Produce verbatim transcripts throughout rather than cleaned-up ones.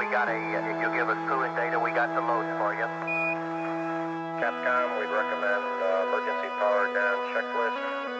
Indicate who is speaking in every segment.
Speaker 1: we got a, if you give us coolant data, we got the loads for you. Capcom, we'd recommend uh, emergency power down checklist.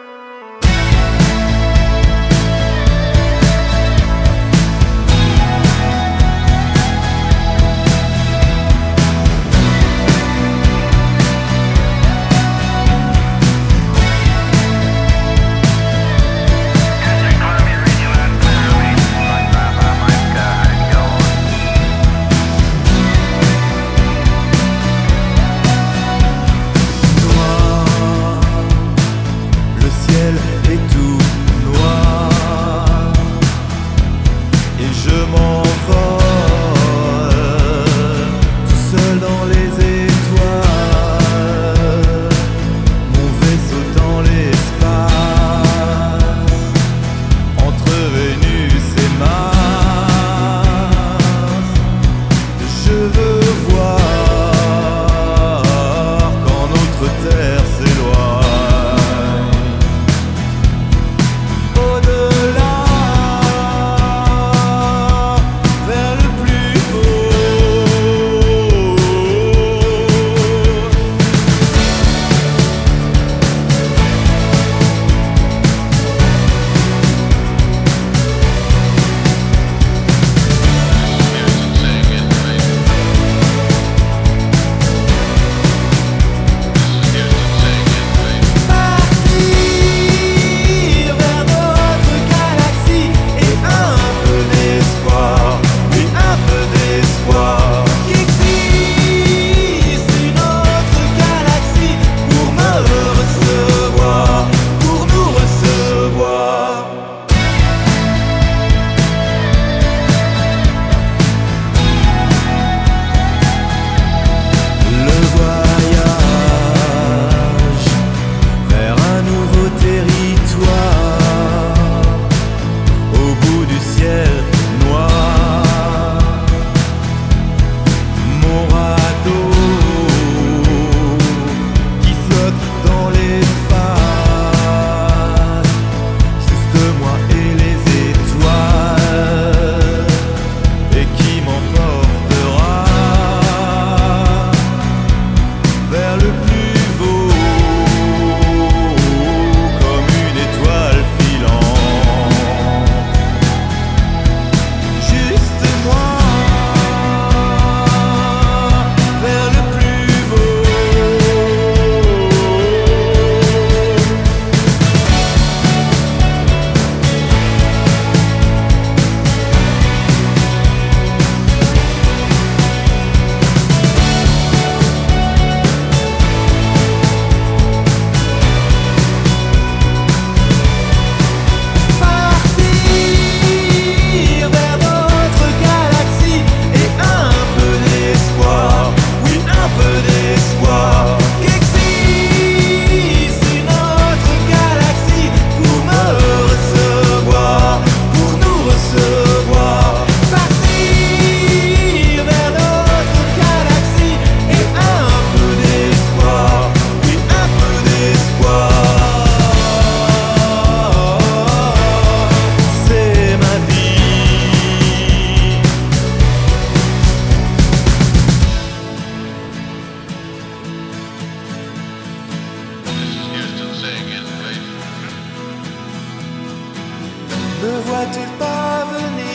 Speaker 2: Ne vois-tu pas venir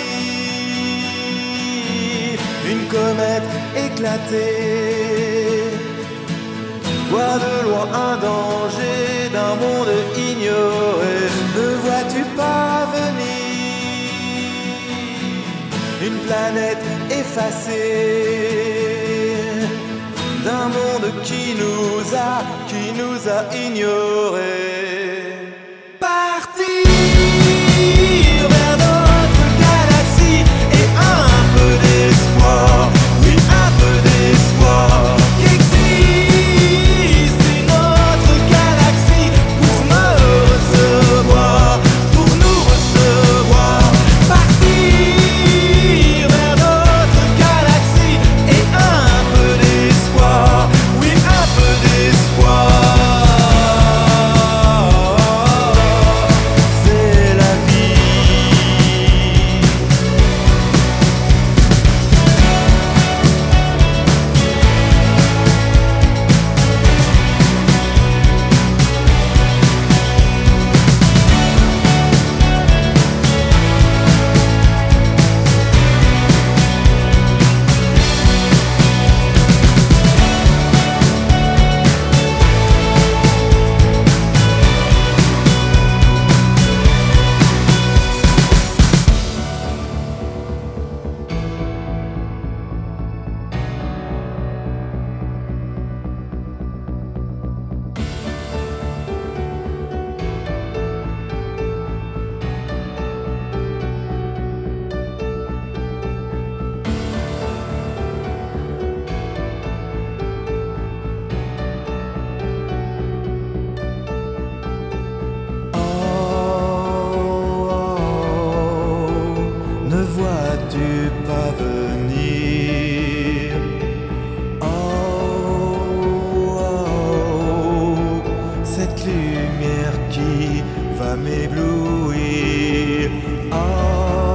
Speaker 2: une comète éclater? Vois de loin un danger d'un monde ignoré. Ne vois-tu pas venir une planète effacée d'un monde qui nous a, qui nous a ignorés? Vers notre galaxie et un peu d'espoir, oui un peu d'espoir, qu'existe une autre galaxie pour me recevoir, pour nous recevoir. Partir vers notre galaxie et un peu d'espoir, oui un peu d'espoir. lumière qui va m'éblouir. Oh,